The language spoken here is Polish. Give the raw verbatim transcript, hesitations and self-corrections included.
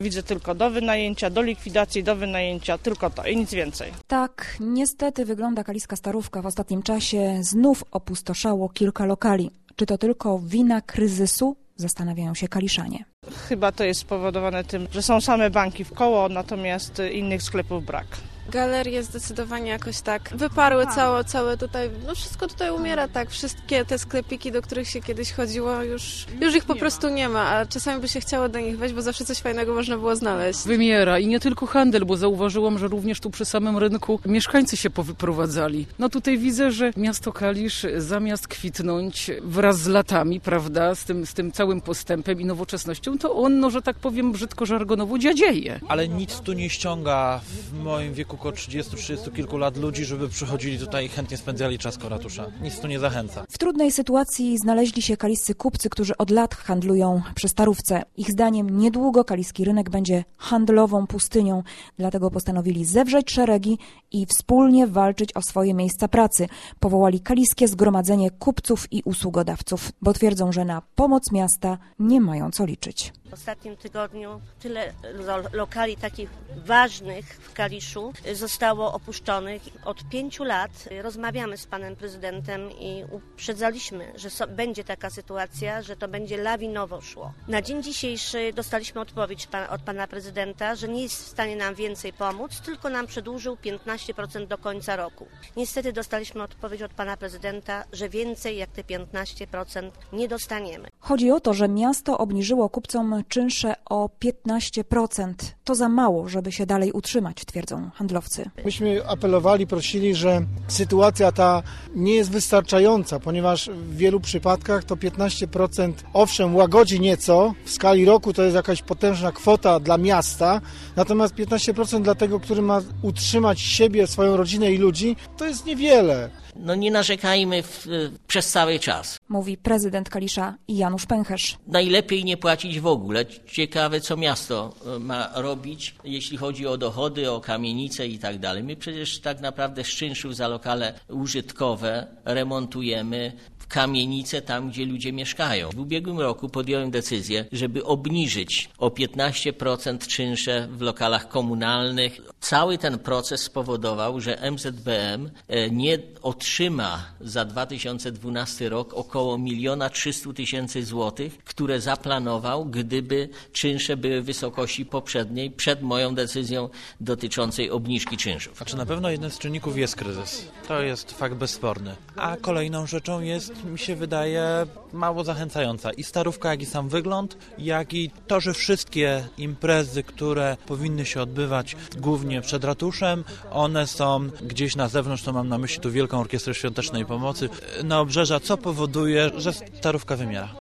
Widzę tylko do wynajęcia, do likwidacji, do wynajęcia, tylko to i nic więcej. Tak, niestety wygląda Kaliska Starówka. W ostatnim czasie znów opustoszało kilka lokali. Czy to tylko wina kryzysu? Zastanawiają się kaliszanie. Chyba to jest spowodowane tym, że są same banki w koło, natomiast innych sklepów brak. Galerie zdecydowanie jakoś tak wyparły całe, całe tutaj, no wszystko tutaj umiera, tak, wszystkie te sklepiki, do których się kiedyś chodziło, już, już ich po prostu nie ma, a czasami by się chciało do nich wejść, bo zawsze coś fajnego można było znaleźć. Wymiera i nie tylko handel, bo zauważyłam, że również tu przy samym rynku mieszkańcy się powyprowadzali. No tutaj widzę, że miasto Kalisz zamiast kwitnąć wraz z latami, prawda, z tym, z tym całym postępem i nowoczesnością, to on, no że tak powiem brzydko żargonowo, dziadzieje. Ale nic tu nie ściąga w moim wieku około trzydziestu trzydziestu kilku lat ludzi, żeby przychodzili tutaj i chętnie spędzali czas koło ratusza. Nic tu nie zachęca. W trudnej sytuacji znaleźli się kaliscy kupcy, którzy od lat handlują przy Starówce. Ich zdaniem niedługo kaliski rynek będzie handlową pustynią, dlatego postanowili zewrzeć szeregi i wspólnie walczyć o swoje miejsca pracy. Powołali kaliskie zgromadzenie kupców i usługodawców, bo twierdzą, że na pomoc miasta nie mają co liczyć. W ostatnim tygodniu tyle lo- lokali takich ważnych w Kaliszu zostało opuszczonych. Od pięciu lat rozmawiamy z panem prezydentem i uprzedzaliśmy, że so, będzie taka sytuacja, że to będzie lawinowo szło. Na dzień dzisiejszy dostaliśmy odpowiedź pa, od pana prezydenta, że nie jest w stanie nam więcej pomóc, tylko nam przedłużył piętnaście procent do końca roku. Niestety dostaliśmy odpowiedź od pana prezydenta, że więcej jak te piętnaście procent nie dostaniemy. Chodzi o to, że miasto obniżyło kupcom czynsze o piętnaście procent. To za mało, żeby się dalej utrzymać, twierdzą handlowcy. Myśmy apelowali, prosili, że sytuacja ta nie jest wystarczająca, ponieważ w wielu przypadkach to piętnaście procent owszem łagodzi nieco, w skali roku to jest jakaś potężna kwota dla miasta, natomiast piętnaście procent dla tego, który ma utrzymać siebie, swoją rodzinę i ludzi, to jest niewiele. No nie narzekajmy w, przez cały czas. Mówi prezydent Kalisza Janusz Pęcherz. Najlepiej nie płacić w ogóle. Ciekawe, co miasto ma robić, jeśli chodzi o dochody, o kamienice i tak dalej. My przecież tak naprawdę z czynszów za lokale użytkowe remontujemy kamienice tam, gdzie ludzie mieszkają. W ubiegłym roku podjąłem decyzję, żeby obniżyć o piętnaście procent czynsze w lokalach komunalnych. Cały ten proces spowodował, że M Z B M nie otrzyma za dwa tysiące dwunasty rok około miliona trzystu tysięcy złotych, które zaplanował, gdyby czynsze były w wysokości poprzedniej, przed moją decyzją dotyczącej obniżki czynszów. Znaczy na pewno jeden z czynników jest kryzys. To jest fakt bezsporny. A kolejną rzeczą jest, mi się wydaje, mało zachęcająca. I Starówka, jak i sam wygląd, jak i to, że wszystkie imprezy, które powinny się odbywać głównie przed ratuszem, one są gdzieś na zewnątrz, to mam na myśli tu Wielką Orkiestrę Świątecznej Pomocy, na obrzeża, co powoduje, że Starówka wymiera.